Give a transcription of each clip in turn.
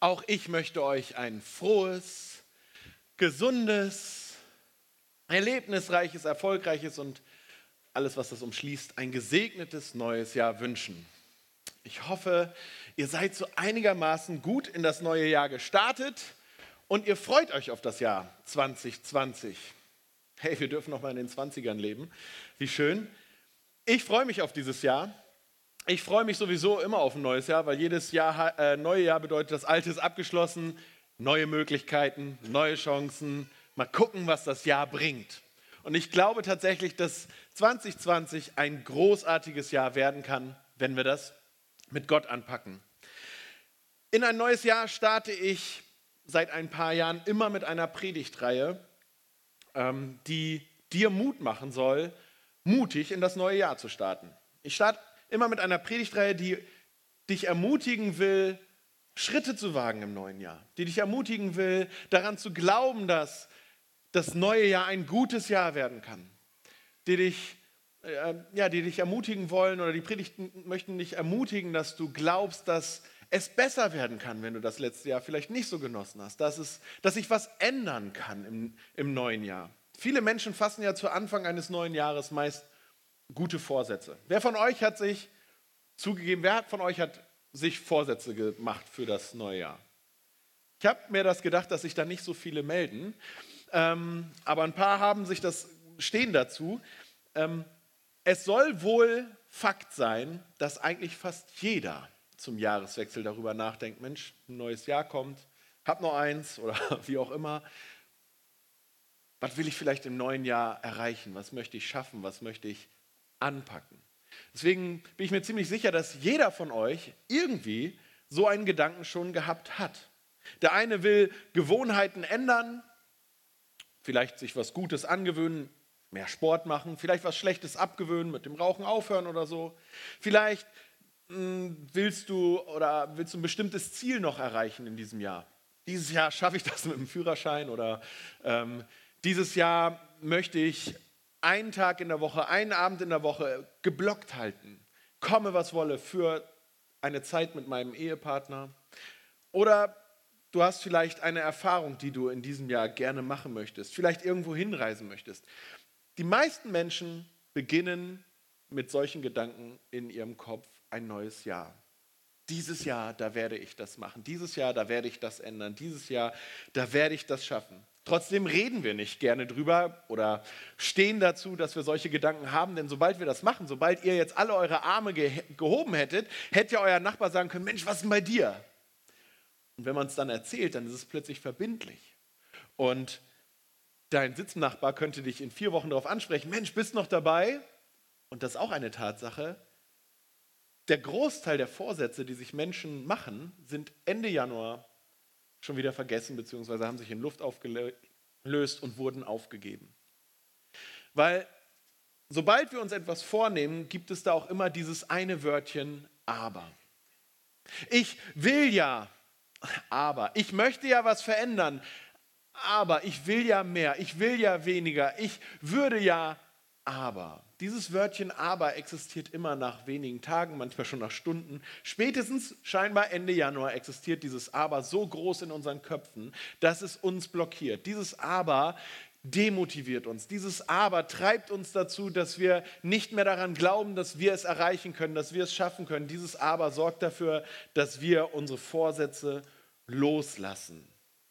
Auch ich möchte euch ein frohes, gesundes, erlebnisreiches, erfolgreiches und alles, was das umschließt, ein gesegnetes neues Jahr wünschen. Ich hoffe, ihr seid so einigermaßen gut in das neue Jahr gestartet und ihr freut euch auf das Jahr 2020. Hey, wir dürfen noch mal in den 20ern leben. Wie schön. Ich freue mich auf dieses Jahr. Ich freue mich sowieso immer auf ein neues Jahr, weil jedes Jahr, neue Jahr bedeutet, das Alte ist abgeschlossen, neue Möglichkeiten, neue Chancen. Mal gucken, was das Jahr bringt. Und ich glaube tatsächlich, dass 2020 ein großartiges Jahr werden kann, wenn wir das mit Gott anpacken. In ein neues Jahr starte ich seit ein paar Jahren immer mit einer Predigtreihe, die dir Mut machen soll, mutig in das neue Jahr zu starten. Ich starte immer mit einer Predigtreihe, die dich ermutigen will, Schritte zu wagen im neuen Jahr. Die dich ermutigen will, daran zu glauben, dass das neue Jahr ein gutes Jahr werden kann. Die dich ermutigen wollen, oder die Predigten möchten dich ermutigen, dass du glaubst, dass es besser werden kann, wenn du das letzte Jahr vielleicht nicht so genossen hast. Dass sich was ändern kann im neuen Jahr. Viele Menschen fassen ja zu Anfang eines neuen Jahres meist gute Vorsätze. Wer von euch hat sich Vorsätze gemacht für das neue Jahr? Ich habe mir das gedacht, dass sich da nicht so viele melden, aber ein paar stehen dazu. Es soll wohl Fakt sein, dass eigentlich fast jeder zum Jahreswechsel darüber nachdenkt, Mensch, ein neues Jahr kommt, hab noch eins oder wie auch immer. Was will ich vielleicht im neuen Jahr erreichen? Was möchte ich schaffen? Was möchte ich anpacken? Deswegen bin ich mir ziemlich sicher, dass jeder von euch irgendwie so einen Gedanken schon gehabt hat. Der eine will Gewohnheiten ändern, vielleicht sich was Gutes angewöhnen, mehr Sport machen, vielleicht was Schlechtes abgewöhnen, mit dem Rauchen aufhören oder so. Vielleicht willst du ein bestimmtes Ziel noch erreichen in diesem Jahr. Dieses Jahr schaffe ich das mit dem Führerschein oder dieses Jahr möchte ich einen Tag in der Woche, einen Abend in der Woche geblockt halten. Komme, was wolle, für eine Zeit mit meinem Ehepartner. Oder du hast vielleicht eine Erfahrung, die du in diesem Jahr gerne machen möchtest, vielleicht irgendwo hinreisen möchtest. Die meisten Menschen beginnen mit solchen Gedanken in ihrem Kopf ein neues Jahr. Dieses Jahr, da werde ich das machen. Dieses Jahr, da werde ich das ändern. Dieses Jahr, da werde ich das schaffen. Trotzdem reden wir nicht gerne drüber oder stehen dazu, dass wir solche Gedanken haben, denn sobald wir das machen, sobald ihr jetzt alle eure Arme gehoben hättet, hätte ja euer Nachbar sagen können, Mensch, was ist denn bei dir? Und wenn man es dann erzählt, dann ist es plötzlich verbindlich. Und dein Sitznachbar könnte dich in 4 Wochen darauf ansprechen, Mensch, bist noch dabei? Und das ist auch eine Tatsache. Der Großteil der Vorsätze, die sich Menschen machen, sind Ende Januar schon wieder vergessen, beziehungsweise haben sich in Luft aufgelöst und wurden aufgegeben. Weil sobald wir uns etwas vornehmen, gibt es da auch immer dieses eine Wörtchen aber. Ich will ja, aber. Ich möchte ja was verändern, aber ich will ja mehr, ich will ja weniger, ich würde ja, aber. Dieses Wörtchen aber existiert immer nach wenigen Tagen, manchmal schon nach Stunden. Spätestens scheinbar Ende Januar existiert dieses aber so groß in unseren Köpfen, dass es uns blockiert. Dieses aber demotiviert uns. Dieses aber treibt uns dazu, dass wir nicht mehr daran glauben, dass wir es erreichen können, dass wir es schaffen können. Dieses aber sorgt dafür, dass wir unsere Vorsätze loslassen.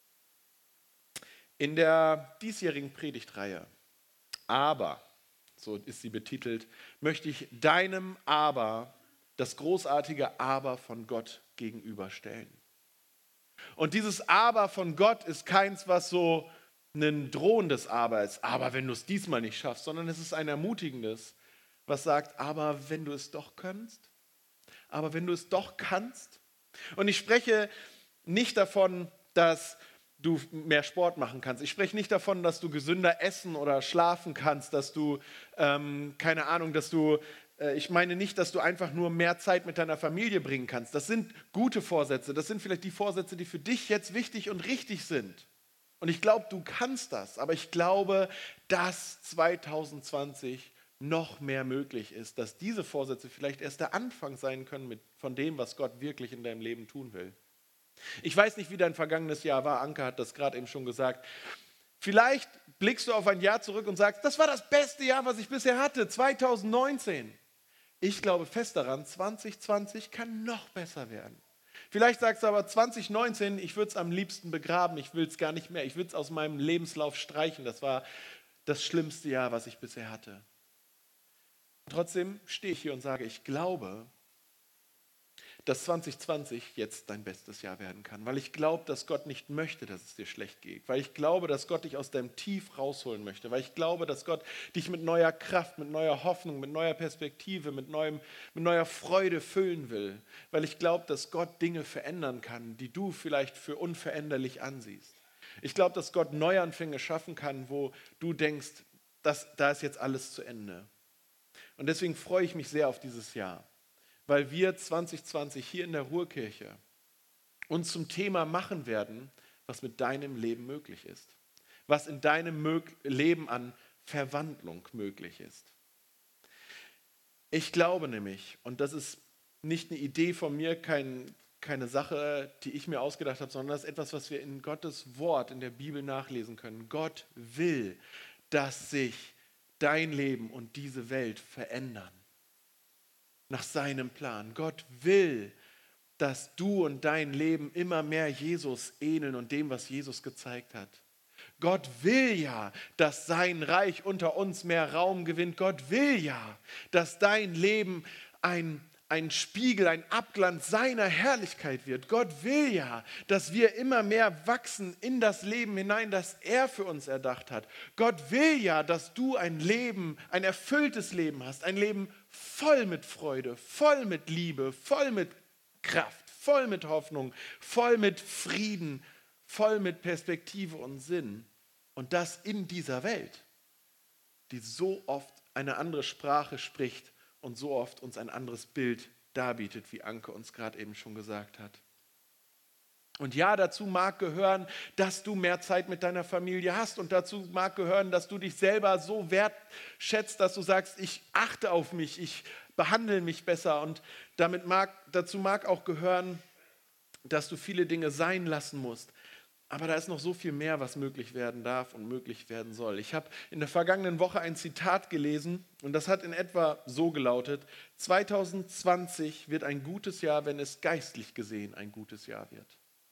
In der diesjährigen Predigtreihe Aber, so ist sie betitelt, möchte ich deinem Aber, das großartige Aber von Gott gegenüberstellen. Und dieses Aber von Gott ist keins, was so ein drohendes Aber ist, aber wenn du es diesmal nicht schaffst, sondern es ist ein ermutigendes, was sagt, aber wenn du es doch kannst, aber wenn du es doch kannst. Und ich spreche nicht davon, dass du mehr Sport machen kannst. Ich spreche nicht davon, dass du gesünder essen oder schlafen kannst, dass du, ich meine nicht, dass du einfach nur mehr Zeit mit deiner Familie bringen kannst. Das sind gute Vorsätze. Das sind vielleicht die Vorsätze, die für dich jetzt wichtig und richtig sind. Und ich glaube, du kannst das. Aber ich glaube, dass 2020 noch mehr möglich ist, dass diese Vorsätze vielleicht erst der Anfang sein können von dem, was Gott wirklich in deinem Leben tun will. Ich weiß nicht, wie dein vergangenes Jahr war. Anke hat das gerade eben schon gesagt. Vielleicht blickst du auf ein Jahr zurück und sagst, das war das beste Jahr, was ich bisher hatte, 2019. Ich glaube fest daran, 2020 kann noch besser werden. Vielleicht sagst du aber 2019, ich würde es am liebsten begraben, ich will es gar nicht mehr, ich will es aus meinem Lebenslauf streichen. Das war das schlimmste Jahr, was ich bisher hatte. Trotzdem stehe ich hier und sage, ich glaube, dass 2020 jetzt dein bestes Jahr werden kann, weil ich glaube, dass Gott nicht möchte, dass es dir schlecht geht, weil ich glaube, dass Gott dich aus deinem Tief rausholen möchte, weil ich glaube, dass Gott dich mit neuer Kraft, mit neuer Hoffnung, mit neuer Perspektive, mit neuer Freude füllen will, weil ich glaube, dass Gott Dinge verändern kann, die du vielleicht für unveränderlich ansiehst. Ich glaube, dass Gott Neuanfänge schaffen kann, wo du denkst, da ist jetzt alles zu Ende. Und deswegen freue ich mich sehr auf dieses Jahr, weil wir 2020 hier in der Ruhrkirche uns zum Thema machen werden, was mit deinem Leben möglich ist, was in deinem Leben an Verwandlung möglich ist. Ich glaube nämlich, und das ist nicht eine Idee von mir, keine Sache, die ich mir ausgedacht habe, sondern das ist etwas, was wir in Gottes Wort, in der Bibel nachlesen können. Gott will, dass sich dein Leben und diese Welt verändern. Nach seinem Plan. Gott will, dass du und dein Leben immer mehr Jesus ähneln und dem, was Jesus gezeigt hat. Gott will ja, dass sein Reich unter uns mehr Raum gewinnt. Gott will ja, dass dein Leben ein Spiegel, ein Abglanz seiner Herrlichkeit wird. Gott will ja, dass wir immer mehr wachsen in das Leben hinein, das er für uns erdacht hat. Gott will ja, dass du ein Leben, ein erfülltes Leben hast, ein Leben voll mit Freude, voll mit Liebe, voll mit Kraft, voll mit Hoffnung, voll mit Frieden, voll mit Perspektive und Sinn. Und das in dieser Welt, die so oft eine andere Sprache spricht und so oft uns ein anderes Bild darbietet, wie Anke uns gerade eben schon gesagt hat. Und ja, dazu mag gehören, dass du mehr Zeit mit deiner Familie hast und dazu mag gehören, dass du dich selber so wertschätzt, dass du sagst, ich achte auf mich, ich behandle mich besser und dazu mag auch gehören, dass du viele Dinge sein lassen musst. Aber da ist noch so viel mehr, was möglich werden darf und möglich werden soll. Ich habe in der vergangenen Woche ein Zitat gelesen und das hat in etwa so gelautet: 2020 wird ein gutes Jahr, wenn es geistlich gesehen ein gutes Jahr wird.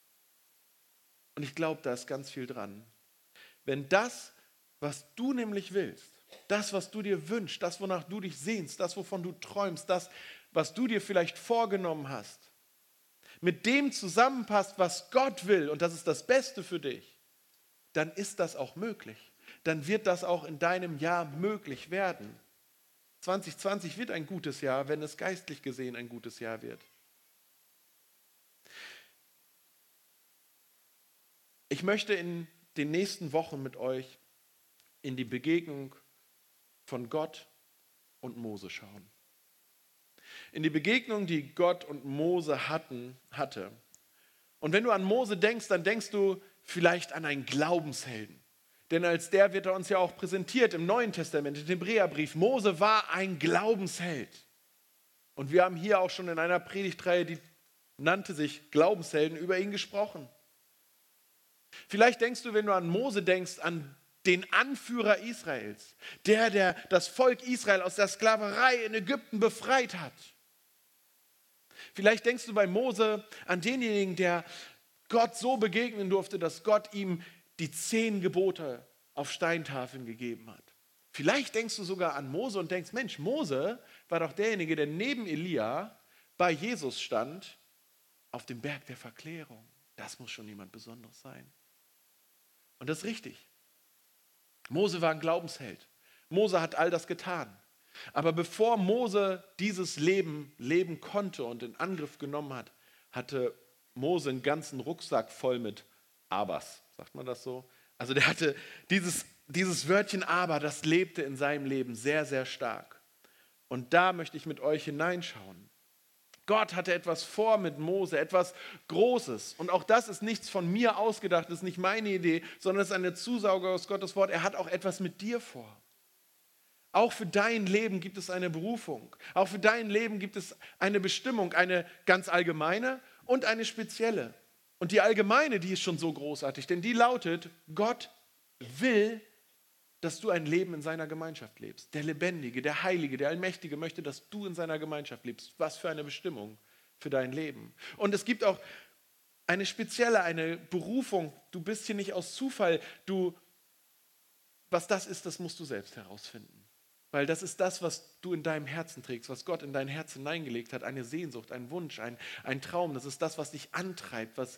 Und ich glaube, da ist ganz viel dran. Wenn das, was du nämlich willst, das, was du dir wünschst, das, wonach du dich sehnst, das, wovon du träumst, das, was du dir vielleicht vorgenommen hast, mit dem zusammenpasst, was Gott will, und das ist das Beste für dich, dann ist das auch möglich. Dann wird das auch in deinem Jahr möglich werden. 2020 wird ein gutes Jahr, wenn es geistlich gesehen ein gutes Jahr wird. Ich möchte in den nächsten Wochen mit euch in die Begegnung von Gott und Mose schauen. In die Begegnung, die Gott und Mose hatte. Und wenn du an Mose denkst, dann denkst du vielleicht an einen Glaubenshelden. Denn als der wird er uns ja auch präsentiert im Neuen Testament, im Hebräerbrief. Mose war ein Glaubensheld. Und wir haben hier auch schon in einer Predigtreihe, die nannte sich Glaubenshelden, über ihn gesprochen. Vielleicht denkst du, wenn du an Mose denkst, an den Anführer Israels, der das Volk Israel aus der Sklaverei in Ägypten befreit hat. Vielleicht denkst du bei Mose an denjenigen, der Gott so begegnen durfte, dass Gott ihm die 10 Gebote auf Steintafeln gegeben hat. Vielleicht denkst du sogar an Mose und denkst, Mensch, Mose war doch derjenige, der neben Elia bei Jesus stand, auf dem Berg der Verklärung. Das muss schon jemand Besonderes sein. Und das ist richtig. Mose war ein Glaubensheld. Mose hat all das getan. Aber bevor Mose dieses Leben leben konnte und in Angriff genommen hat, hatte Mose einen ganzen Rucksack voll mit Abers. Sagt man das so? Also der hatte dieses Wörtchen Aber, das lebte in seinem Leben sehr, sehr stark. Und da möchte ich mit euch hineinschauen. Gott hatte etwas vor mit Mose, etwas Großes. Und auch das ist nichts von mir ausgedacht, das ist nicht meine Idee, sondern es ist eine Zusage aus Gottes Wort. Er hat auch etwas mit dir vor. Auch für dein Leben gibt es eine Berufung. Auch für dein Leben gibt es eine Bestimmung, eine ganz allgemeine und eine spezielle. Und die allgemeine, die ist schon so großartig, denn die lautet, Gott will, dass du ein Leben in seiner Gemeinschaft lebst. Der Lebendige, der Heilige, der Allmächtige möchte, dass du in seiner Gemeinschaft lebst. Was für eine Bestimmung für dein Leben. Und es gibt auch eine spezielle, eine Berufung. Du bist hier nicht aus Zufall. Was das ist, das musst du selbst herausfinden. Weil das ist das, was du in deinem Herzen trägst, was Gott in dein Herz hineingelegt hat. Eine Sehnsucht, ein Wunsch, ein Traum. Das ist das, was dich antreibt, was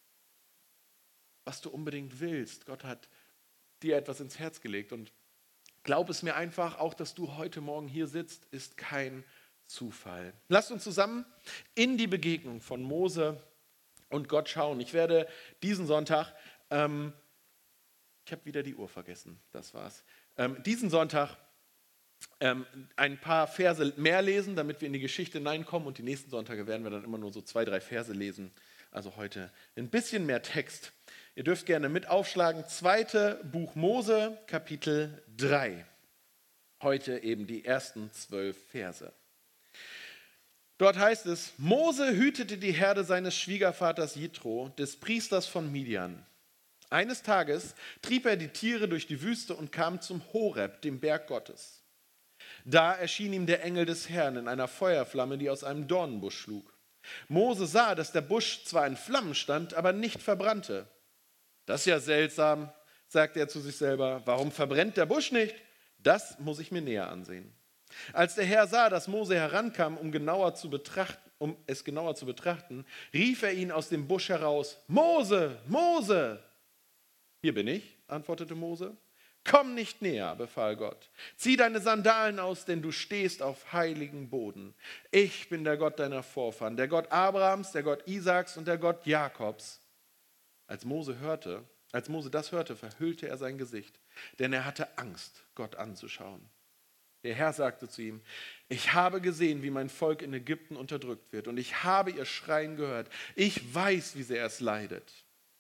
du unbedingt willst. Gott hat dir etwas ins Herz gelegt. Und glaub es mir einfach, auch dass du heute Morgen hier sitzt, ist kein Zufall. Lasst uns zusammen in die Begegnung von Mose und Gott schauen. Ich werde diesen Sonntag, ich habe wieder die Uhr vergessen, das war's, diesen Sonntag ein paar Verse mehr lesen, damit wir in die Geschichte hineinkommen, und die nächsten Sonntage werden wir dann immer nur so 2, 3 Verse lesen. Also heute ein bisschen mehr Text. Ihr dürft gerne mit aufschlagen. 2. Buch Mose, Kapitel 3. Heute eben die ersten 12 Verse. Dort heißt es, Mose hütete die Herde seines Schwiegervaters Jitro, des Priesters von Midian. Eines Tages trieb er die Tiere durch die Wüste und kam zum Horeb, dem Berg Gottes. Da erschien ihm der Engel des Herrn in einer Feuerflamme, die aus einem Dornenbusch schlug. Mose sah, dass der Busch zwar in Flammen stand, aber nicht verbrannte. Das ist ja seltsam, sagte er zu sich selber. Warum verbrennt der Busch nicht? Das muss ich mir näher ansehen. Als der Herr sah, dass Mose herankam, um es genauer zu betrachten, rief er ihn aus dem Busch heraus. Mose, Mose! Hier bin ich, antwortete Mose. Komm nicht näher, befahl Gott. Zieh deine Sandalen aus, denn du stehst auf heiligem Boden. Ich bin der Gott deiner Vorfahren, der Gott Abrahams, der Gott Isaaks und der Gott Jakobs. Als Mose das hörte, verhüllte er sein Gesicht, denn er hatte Angst, Gott anzuschauen. Der Herr sagte zu ihm, ich habe gesehen, wie mein Volk in Ägypten unterdrückt wird, und ich habe ihr Schreien gehört. Ich weiß, wie sehr es leidet.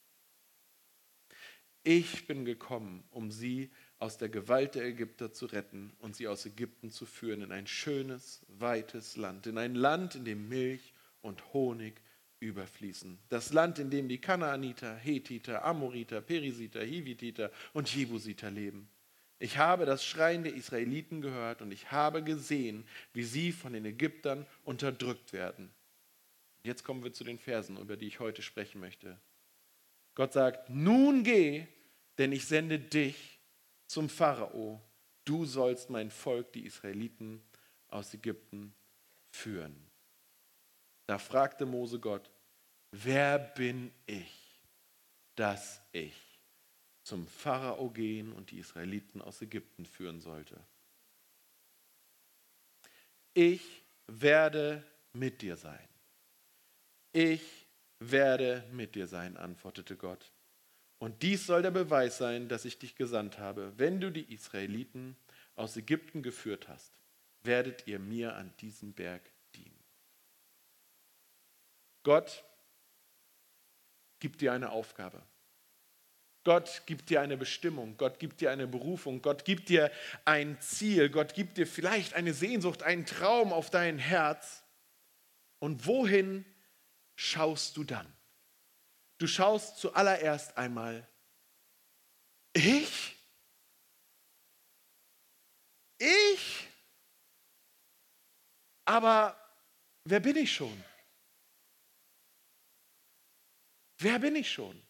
Ich bin gekommen, um sie aus der Gewalt der Ägypter zu retten und sie aus Ägypten zu führen in ein schönes, weites Land, in ein Land, in dem Milch und Honig überfließen. Das Land, in dem die Kanaaniter, Hethiter, Amoriter, Perisiter, Hivititer und Jebusiter leben. Ich habe das Schreien der Israeliten gehört und ich habe gesehen, wie sie von den Ägyptern unterdrückt werden. Jetzt kommen wir zu den Versen, über die ich heute sprechen möchte. Gott sagt, nun geh, denn ich sende dich zum Pharao. Du sollst mein Volk, die Israeliten, aus Ägypten führen. Da fragte Mose Gott, wer bin ich, dass ich zum Pharao gehen und die Israeliten aus Ägypten führen sollte? Ich werde mit dir sein. Ich werde mit dir sein, antwortete Gott. Und dies soll der Beweis sein, dass ich dich gesandt habe. Wenn du die Israeliten aus Ägypten geführt hast, werdet ihr mir an diesem Berg dienen. Gott gibt dir eine Aufgabe. Gott gibt dir eine Bestimmung. Gott gibt dir eine Berufung. Gott gibt dir ein Ziel. Gott gibt dir vielleicht eine Sehnsucht, einen Traum auf dein Herz. Und wohin schaust du dann? Du schaust zuallererst einmal, ich? Aber wer bin ich schon? Wer bin ich schon?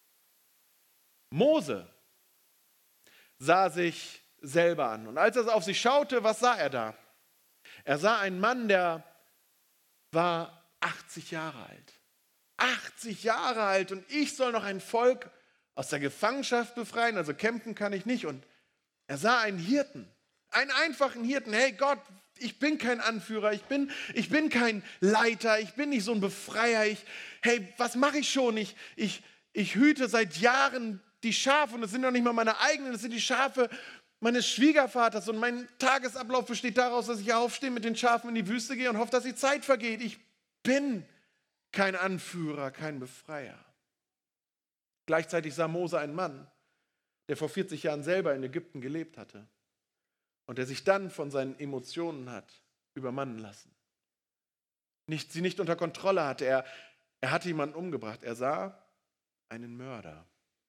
Mose sah sich selber an. Und als er auf sich schaute, was sah er da? Er sah einen Mann, der war 80 Jahre alt. 80 Jahre alt, und ich soll noch ein Volk aus der Gefangenschaft befreien, also kämpfen kann ich nicht. Und er sah einen Hirten, einen einfachen Hirten. Hey Gott, ich bin kein Anführer, ich bin kein Leiter, ich bin nicht so ein Befreier. Hey, was mache ich schon? Ich hüte seit Jahren die Schafe, und es sind noch nicht mal meine eigenen, es sind die Schafe meines Schwiegervaters, und mein Tagesablauf besteht daraus, dass ich aufstehe, mit den Schafen in die Wüste gehe und hoffe, dass die Zeit vergeht. Ich bin kein Anführer, kein Befreier. Gleichzeitig sah Mose einen Mann, der vor 40 Jahren selber in Ägypten gelebt hatte und der sich dann von seinen Emotionen hat übermannen lassen. Sie nicht unter Kontrolle hatte. Er Er hatte jemanden umgebracht. Er sah einen Mörder.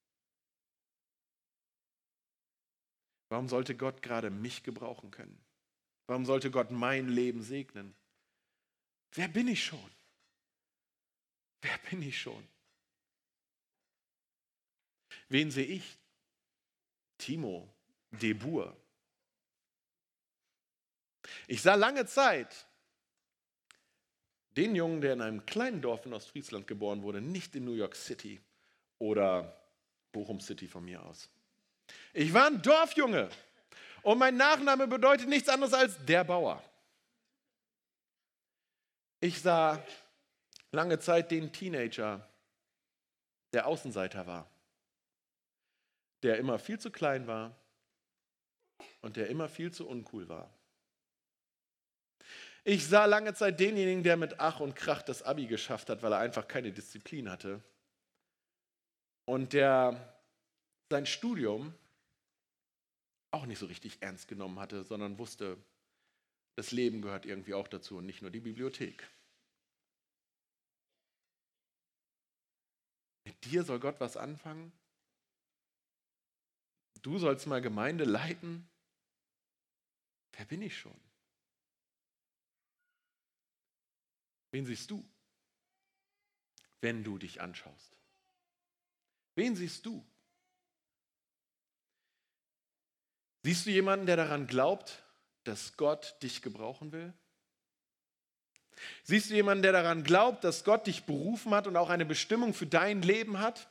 Warum sollte Gott gerade mich gebrauchen können? Warum sollte Gott mein Leben segnen? Wer bin ich schon? Wer bin ich schon? Wen sehe ich? Timo Debur. Ich sah lange Zeit den Jungen, der in einem kleinen Dorf in Ostfriesland geboren wurde, nicht in New York City oder Bochum City von mir aus. Ich war ein Dorfjunge und mein Nachname bedeutet nichts anderes als der Bauer. Ich sah lange Zeit den Teenager, der Außenseiter war, der immer viel zu klein war und der immer viel zu uncool war. Ich sah lange Zeit denjenigen, der mit Ach und Krach das Abi geschafft hat, weil er einfach keine Disziplin hatte und der sein Studium auch nicht so richtig ernst genommen hatte, sondern wusste, das Leben gehört irgendwie auch dazu und nicht nur die Bibliothek. Mit dir soll Gott was anfangen? Du sollst mal Gemeinde leiten? Wer bin ich schon? Wen siehst du, wenn du dich anschaust? Wen siehst du? Siehst du jemanden, der daran glaubt, dass Gott dich gebrauchen will? Siehst du jemanden, der daran glaubt, dass Gott dich berufen hat und auch eine Bestimmung für dein Leben hat?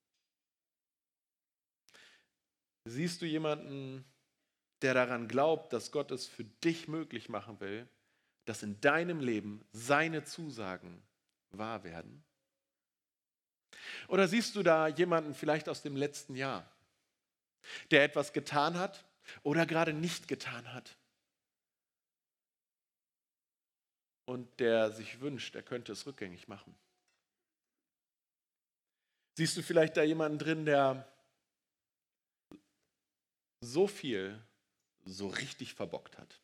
Siehst du jemanden, der daran glaubt, dass Gott es für dich möglich machen will, dass in deinem Leben seine Zusagen wahr werden? Oder siehst du da jemanden vielleicht aus dem letzten Jahr, der etwas getan hat oder gerade nicht getan hat und der sich wünscht, er könnte es rückgängig machen? Siehst du vielleicht da jemanden drin, der so viel so richtig verbockt hat?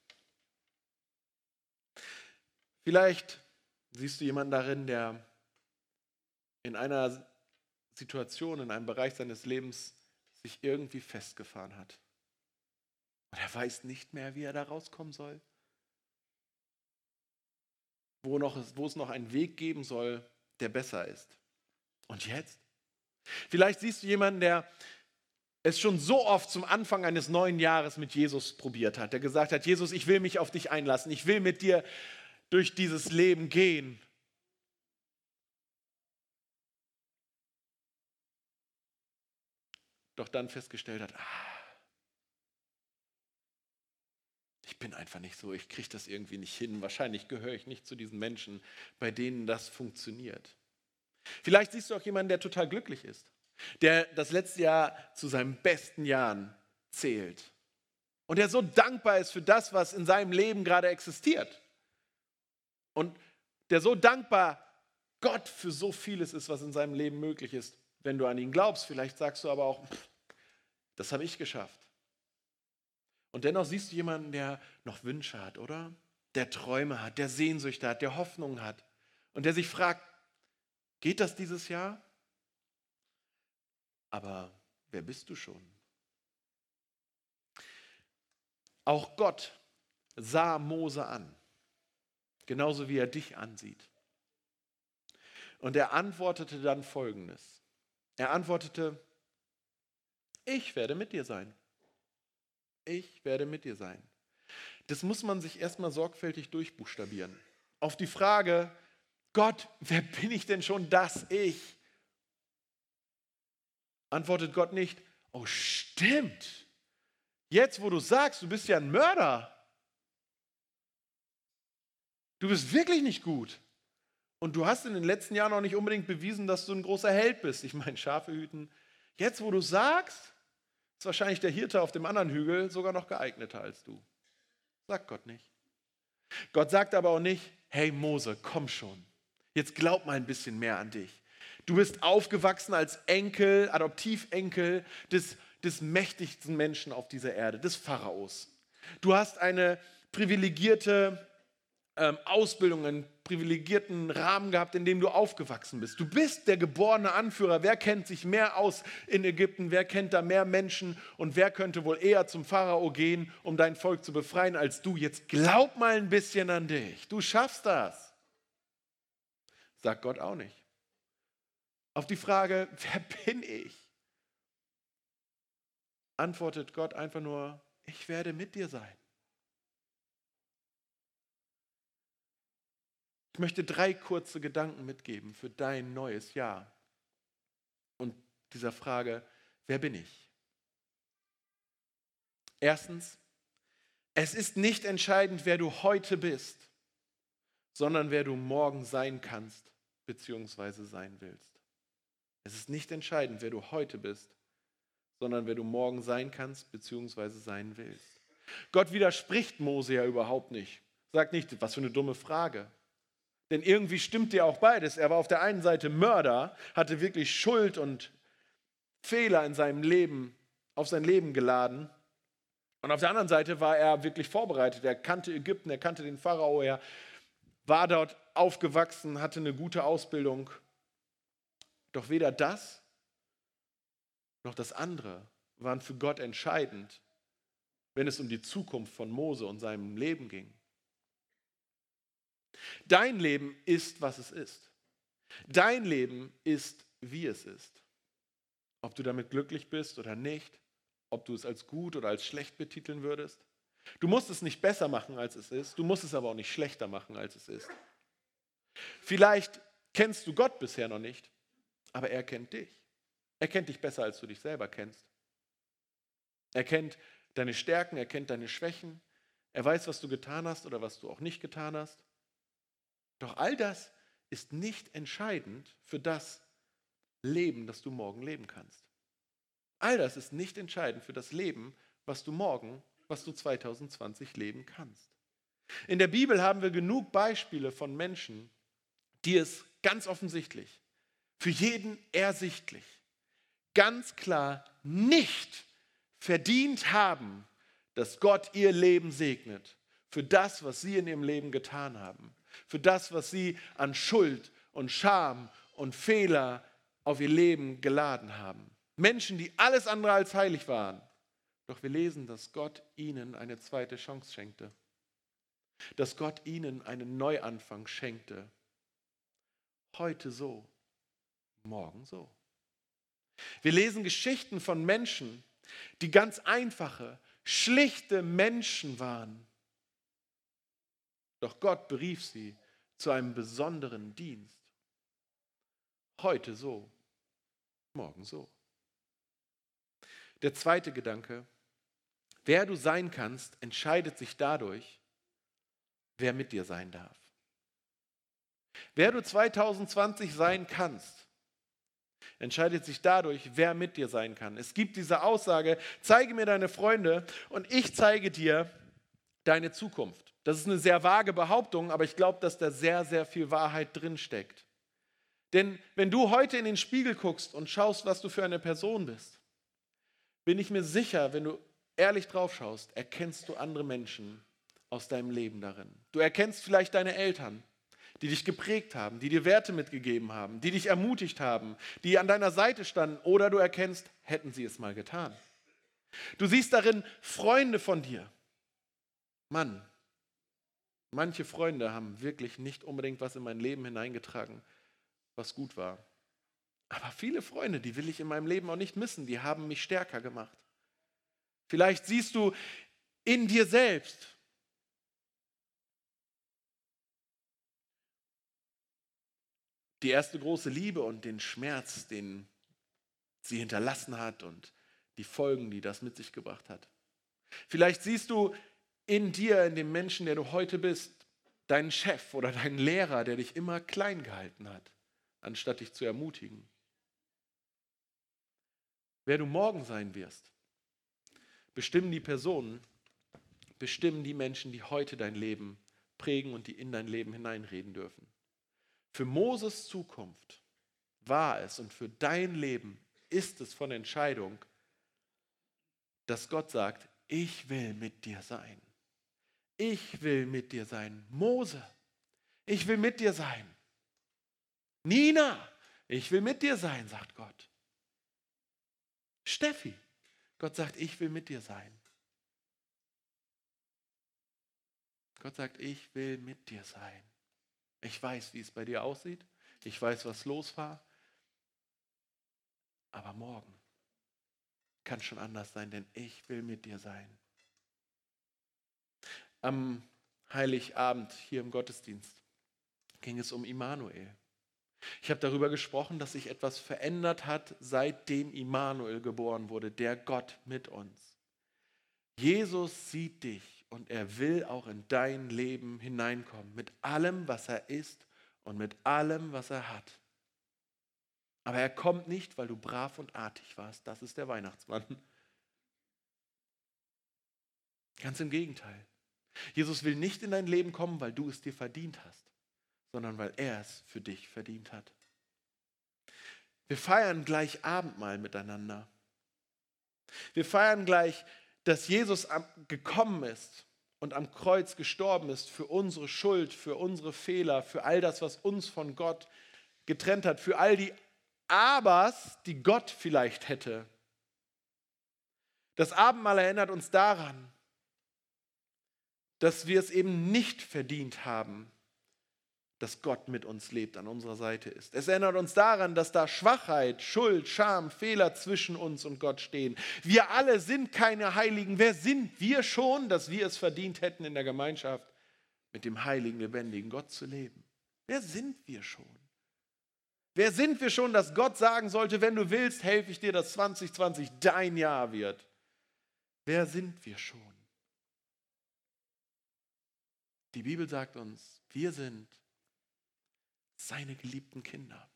Vielleicht siehst du jemanden darin, der in einer Situation, in einem Bereich seines Lebens sich irgendwie festgefahren hat. Und er weiß nicht mehr, wie er da rauskommen soll. Wo es noch einen Weg geben soll, der besser ist. Und jetzt? Vielleicht siehst du jemanden, der es schon so oft zum Anfang eines neuen Jahres mit Jesus probiert hat, der gesagt hat, Jesus, ich will mich auf dich einlassen, ich will mit dir durch dieses Leben gehen. Doch dann festgestellt hat, ich bin einfach nicht so, ich kriege das irgendwie nicht hin. Wahrscheinlich gehöre ich nicht zu diesen Menschen, bei denen das funktioniert. Vielleicht siehst du auch jemanden, der total glücklich ist, der das letzte Jahr zu seinen besten Jahren zählt und der so dankbar ist für das, was in seinem Leben gerade existiert. Und der so dankbar Gott für so vieles ist, was in seinem Leben möglich ist. Wenn du an ihn glaubst, vielleicht sagst du aber auch, das habe ich geschafft. Und dennoch siehst du jemanden, der noch Wünsche hat, oder? Der Träume hat, der Sehnsüchte hat, der Hoffnung hat und der sich fragt, geht das dieses Jahr? Aber wer bist du schon? Auch Gott sah Mose an, genauso wie er dich ansieht. Und er antwortete dann Folgendes. Er antwortete, ich werde mit dir sein. Ich werde mit dir sein. Das muss man sich erstmal sorgfältig durchbuchstabieren. Auf die Frage, Gott, wer bin ich denn schon, dass ich? Antwortet Gott nicht, oh stimmt, jetzt wo du sagst, du bist ja ein Mörder. Du bist wirklich nicht gut. Und du hast in den letzten Jahren auch nicht unbedingt bewiesen, dass du ein großer Held bist. Ich meine, Schafe hüten. Jetzt wo du sagst, ist wahrscheinlich der Hirte auf dem anderen Hügel sogar noch geeigneter als du. Sagt Gott nicht. Gott sagt aber auch nicht, hey Mose, komm schon. Jetzt glaub mal ein bisschen mehr an dich. Du bist aufgewachsen als Enkel, Adoptivenkel des mächtigsten Menschen auf dieser Erde, des Pharaos. Du hast eine privilegierte Ausbildung, einen privilegierten Rahmen gehabt, in dem du aufgewachsen bist. Du bist der geborene Anführer. Wer kennt sich mehr aus in Ägypten? Wer kennt da mehr Menschen? Und wer könnte wohl eher zum Pharao gehen, um dein Volk zu befreien, als du? Jetzt glaub mal ein bisschen an dich. Du schaffst das. Sagt Gott auch nicht. Auf die Frage, wer bin ich? Antwortet Gott einfach nur, ich werde mit dir sein. Ich möchte 3 kurze Gedanken mitgeben für dein neues Jahr. Und dieser Frage, wer bin ich? Erstens, es ist nicht entscheidend, wer du heute bist, sondern wer du morgen sein kannst bzw. sein willst. Es ist nicht entscheidend, wer du heute bist, sondern wer du morgen sein kannst bzw. sein willst. Gott widerspricht Mose ja überhaupt nicht. Sagt nicht, was für eine dumme Frage. Denn irgendwie stimmt dir auch beides. Er war auf der einen Seite Mörder, hatte wirklich Schuld und Fehler in seinem Leben, auf sein Leben geladen. Und auf der anderen Seite war er wirklich vorbereitet. Er kannte Ägypten, er kannte den Pharao, er war dort aufgewachsen, hatte eine gute Ausbildung. Doch weder das noch das andere waren für Gott entscheidend, wenn es um die Zukunft von Mose und seinem Leben ging. Dein Leben ist, was es ist. Dein Leben ist, wie es ist. Ob du damit glücklich bist oder nicht, ob du es als gut oder als schlecht betiteln würdest. Du musst es nicht besser machen, als es ist. Du musst es aber auch nicht schlechter machen, als es ist. Vielleicht kennst du Gott bisher noch nicht, aber er kennt dich. Er kennt dich besser, als du dich selber kennst. Er kennt deine Stärken, er kennt deine Schwächen. Er weiß, was du getan hast oder was du auch nicht getan hast. Doch all das ist nicht entscheidend für das Leben, das du morgen leben kannst. All das ist nicht entscheidend für das Leben, was du morgen, was du 2020 leben kannst. In der Bibel haben wir genug Beispiele von Menschen, die es ganz offensichtlich, für jeden ersichtlich, ganz klar nicht verdient haben, dass Gott ihr Leben segnet für das, was sie in ihrem Leben getan haben, für das, was sie an Schuld und Scham und Fehler auf ihr Leben geladen haben. Menschen, die alles andere als heilig waren. Doch wir lesen, dass Gott ihnen eine zweite Chance schenkte. Dass Gott ihnen einen Neuanfang schenkte. Heute so, morgen so. Wir lesen Geschichten von Menschen, die ganz einfache, schlichte Menschen waren. Doch Gott berief sie zu einem besonderen Dienst. Heute so, morgen so. Der zweite Gedanke, wer du sein kannst, entscheidet sich dadurch, wer mit dir sein darf. Wer du 2020 sein kannst, entscheidet sich dadurch, wer mit dir sein kann. Es gibt diese Aussage, zeige mir deine Freunde und ich zeige dir deine Zukunft. Das ist eine sehr vage Behauptung, aber ich glaube, dass da sehr, sehr viel Wahrheit drin steckt. Denn wenn du heute in den Spiegel guckst und schaust, was du für eine Person bist, bin ich mir sicher, wenn du ehrlich drauf schaust, erkennst du andere Menschen aus deinem Leben darin. Du erkennst vielleicht deine Eltern, die dich geprägt haben, die dir Werte mitgegeben haben, die dich ermutigt haben, die an deiner Seite standen, oder du erkennst, hätten sie es mal getan. Du siehst darin Freunde von dir. Mann, manche Freunde haben wirklich nicht unbedingt was in mein Leben hineingetragen, was gut war. Aber viele Freunde, die will ich in meinem Leben auch nicht missen, die haben mich stärker gemacht. Vielleicht siehst du in dir selbst die erste große Liebe und den Schmerz, den sie hinterlassen hat und die Folgen, die das mit sich gebracht hat. Vielleicht siehst du in dir, in dem Menschen, der du heute bist, deinen Chef oder deinen Lehrer, der dich immer klein gehalten hat, anstatt dich zu ermutigen. Wer du morgen sein wirst, bestimmen die Personen, bestimmen die Menschen, die heute dein Leben prägen und die in dein Leben hineinreden dürfen. Für Moses Zukunft war es und für dein Leben ist es von Entscheidung, dass Gott sagt, ich will mit dir sein. ich will mit dir sein. Mose, ich will mit dir sein. Nina, ich will mit dir sein, sagt Gott. Steffi, Gott sagt, ich will mit dir sein. Gott sagt, ich will mit dir sein. Ich weiß, wie es bei dir aussieht. Ich weiß, was los war. Aber morgen kann schon anders sein, denn ich will mit dir sein. Am Heiligabend hier im Gottesdienst ging es um Immanuel. Ich habe darüber gesprochen, dass sich etwas verändert hat, seitdem Immanuel geboren wurde, der Gott mit uns. Jesus sieht dich und er will auch in dein Leben hineinkommen, mit allem, was er ist und mit allem, was er hat. Aber er kommt nicht, weil du brav und artig warst. Das ist der Weihnachtsmann. Ganz im Gegenteil. Jesus will nicht in dein Leben kommen, weil du es dir verdient hast, sondern weil er es für dich verdient hat. Wir feiern gleich Abendmahl miteinander. Wir feiern gleich, dass Jesus gekommen ist und am Kreuz gestorben ist für unsere Schuld, für unsere Fehler, für all das, was uns von Gott getrennt hat, für all die Abers, die Gott vielleicht hätte. Das Abendmahl erinnert uns daran, dass wir es eben nicht verdient haben, dass Gott mit uns lebt, an unserer Seite ist. Es erinnert uns daran, dass da Schwachheit, Schuld, Scham, Fehler zwischen uns und Gott stehen. Wir alle sind keine Heiligen. Wer sind wir schon, dass wir es verdient hätten, in der Gemeinschaft mit dem heiligen, lebendigen Gott zu leben? Wer sind wir schon? Wer sind wir schon, dass Gott sagen sollte, wenn du willst, helfe ich dir, dass 2020 dein Jahr wird? Wer sind wir schon? Die Bibel sagt uns, wir sind seine geliebten Kinder.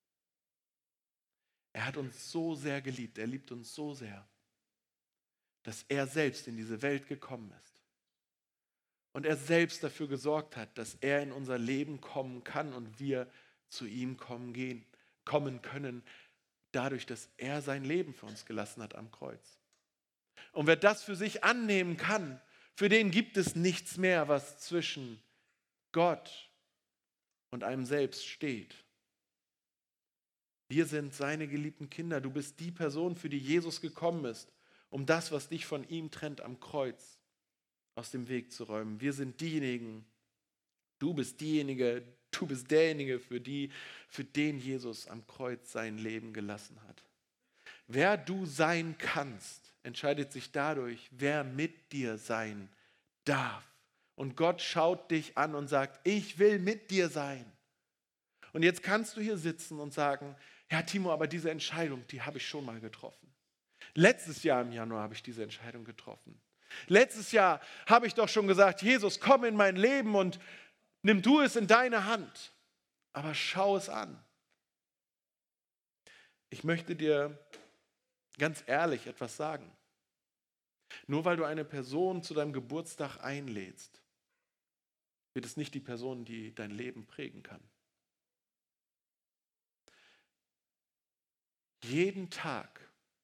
Er hat uns so sehr geliebt, er liebt uns so sehr, dass er selbst in diese Welt gekommen ist. Und er selbst dafür gesorgt hat, dass er in unser Leben kommen kann und wir zu ihm kommen können, dadurch, dass er sein Leben für uns gelassen hat am Kreuz. Und wer das für sich annehmen kann, für den gibt es nichts mehr, was zwischen Gott und einem selbst steht. Wir sind seine geliebten Kinder. Du bist die Person, für die Jesus gekommen ist, um das, was dich von ihm trennt, am Kreuz aus dem Weg zu räumen. Wir sind diejenigen, du bist derjenige, für den Jesus am Kreuz sein Leben gelassen hat. Wer du sein kannst, entscheidet sich dadurch, wer mit dir sein darf. Und Gott schaut dich an und sagt, ich will mit dir sein. Und jetzt kannst du hier sitzen und sagen, ja Timo, aber diese Entscheidung, die habe ich schon mal getroffen. Letztes Jahr im Januar habe ich diese Entscheidung getroffen. Letztes Jahr habe ich doch schon gesagt, Jesus, komm in mein Leben und nimm du es in deine Hand. Aber schau es an. Ich möchte dir ganz ehrlich etwas sagen. Nur weil du eine Person zu deinem Geburtstag einlädst, wird es nicht die Person, die dein Leben prägen kann. Jeden Tag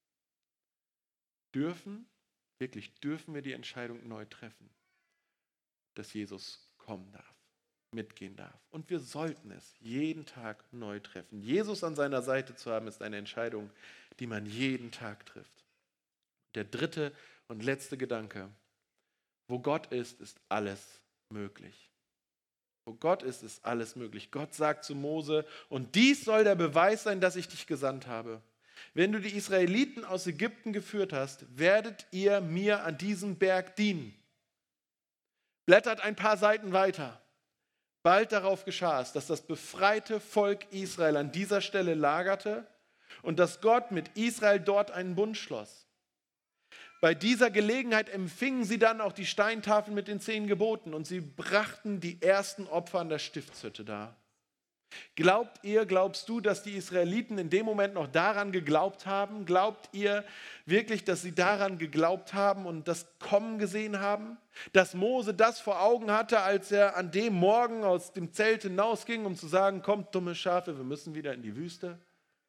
dürfen wir die Entscheidung neu treffen, dass Jesus kommen darf, mitgehen darf. Und wir sollten es jeden Tag neu treffen. Jesus an seiner Seite zu haben, ist eine Entscheidung, die man jeden Tag trifft. Der dritte und letzte Gedanke: Wo Gott ist alles möglich. Wo Gott ist alles möglich. Gott sagt zu Mose, und dies soll der Beweis sein, dass ich dich gesandt habe. Wenn du die Israeliten aus Ägypten geführt hast, werdet ihr mir an diesem Berg dienen. Blättert ein paar Seiten weiter. Bald darauf geschah es, dass das befreite Volk Israel an dieser Stelle lagerte und dass Gott mit Israel dort einen Bund schloss. Bei dieser Gelegenheit empfingen sie dann auch die Steintafel mit den 10 Geboten und sie brachten die ersten Opfer an der Stiftshütte dar. Glaubst du, dass die Israeliten in dem Moment noch daran geglaubt haben? Glaubt ihr wirklich, dass sie daran geglaubt haben und das Kommen gesehen haben? Dass Mose das vor Augen hatte, als er an dem Morgen aus dem Zelt hinausging, um zu sagen, kommt dumme Schafe, wir müssen wieder in die Wüste?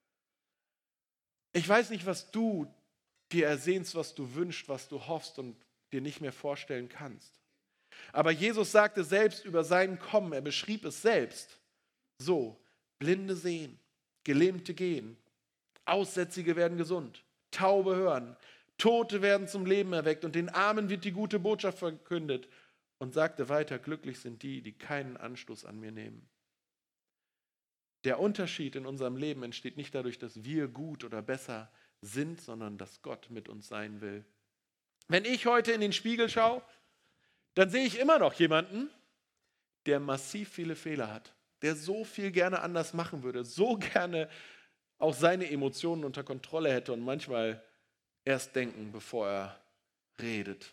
Ich weiß nicht, was du dir ersehnst, was du wünschst, was du hoffst und dir nicht mehr vorstellen kannst. Aber Jesus sagte selbst über sein Kommen, er beschrieb es selbst so: Blinde sehen, Gelähmte gehen, Aussätzige werden gesund, Taube hören, Tote werden zum Leben erweckt und den Armen wird die gute Botschaft verkündet. Und sagte weiter: Glücklich sind die, die keinen Anstoß an mir nehmen. Der Unterschied in unserem Leben entsteht nicht dadurch, dass wir gut oder besser sind, sondern dass Gott mit uns sein will. Wenn ich heute in den Spiegel schaue, dann sehe ich immer noch jemanden, der massiv viele Fehler hat, der so viel gerne anders machen würde, so gerne auch seine Emotionen unter Kontrolle hätte und manchmal erst denken, bevor er redet.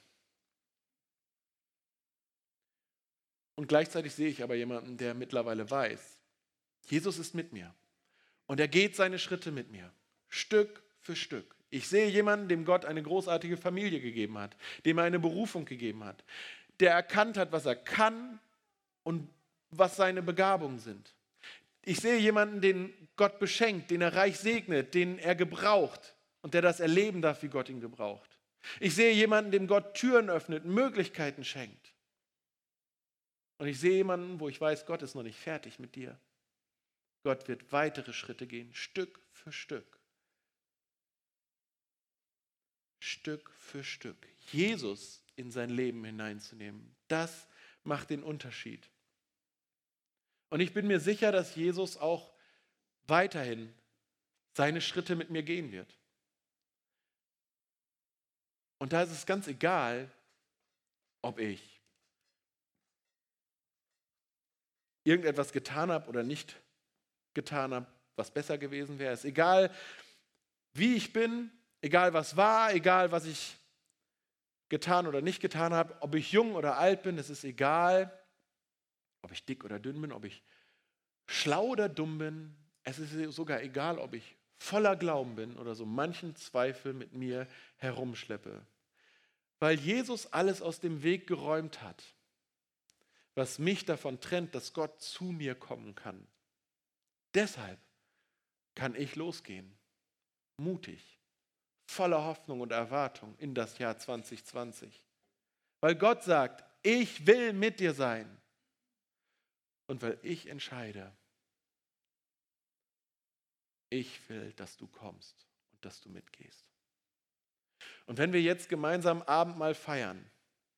Und gleichzeitig sehe ich aber jemanden, der mittlerweile weiß, Jesus ist mit mir und er geht seine Schritte mit mir, Stück für Stück. Ich sehe jemanden, dem Gott eine großartige Familie gegeben hat, dem er eine Berufung gegeben hat, der erkannt hat, was er kann und was seine Begabungen sind. Ich sehe jemanden, den Gott beschenkt, den er reich segnet, den er gebraucht und der das erleben darf, wie Gott ihn gebraucht. Ich sehe jemanden, dem Gott Türen öffnet, Möglichkeiten schenkt. Und ich sehe jemanden, wo ich weiß, Gott ist noch nicht fertig mit dir. Gott wird weitere Schritte gehen, Stück für Stück. Stück für Stück. Jesus in sein Leben hineinzunehmen, das macht den Unterschied. Und ich bin mir sicher, dass Jesus auch weiterhin seine Schritte mit mir gehen wird. Und da ist es ganz egal, ob ich irgendetwas getan habe oder nicht getan habe, was besser gewesen wäre. Es ist egal, wie ich bin, egal was war, egal was ich getan oder nicht getan habe, ob ich jung oder alt bin, es ist egal, ob ich dick oder dünn bin, ob ich schlau oder dumm bin. Es ist sogar egal, ob ich voller Glauben bin oder so manchen Zweifel mit mir herumschleppe. Weil Jesus alles aus dem Weg geräumt hat, was mich davon trennt, dass Gott zu mir kommen kann. Deshalb kann ich losgehen, mutig, voller Hoffnung und Erwartung in das Jahr 2020. Weil Gott sagt, ich will mit dir sein. Und weil ich entscheide, ich will, dass du kommst und dass du mitgehst. Und wenn wir jetzt gemeinsam Abendmahl feiern,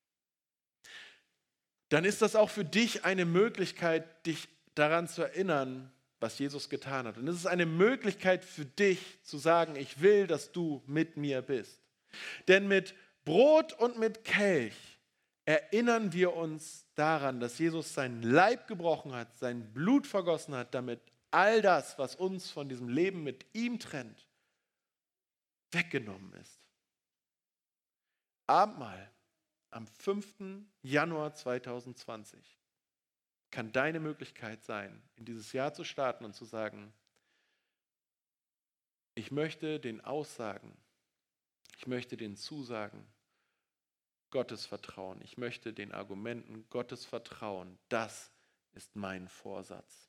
dann ist das auch für dich eine Möglichkeit, dich daran zu erinnern, was Jesus getan hat. Und es ist eine Möglichkeit für dich zu sagen, ich will, dass du mit mir bist. Denn mit Brot und mit Kelch erinnern wir uns daran, dass Jesus seinen Leib gebrochen hat, sein Blut vergossen hat, damit all das, was uns von diesem Leben mit ihm trennt, weggenommen ist. Abendmahl am 5. Januar 2020 kann deine Möglichkeit sein, in dieses Jahr zu starten und zu sagen, ich möchte den Aussagen, ich möchte den Zusagen Gottes vertrauen, ich möchte den Argumenten Gottes vertrauen, das ist mein Vorsatz.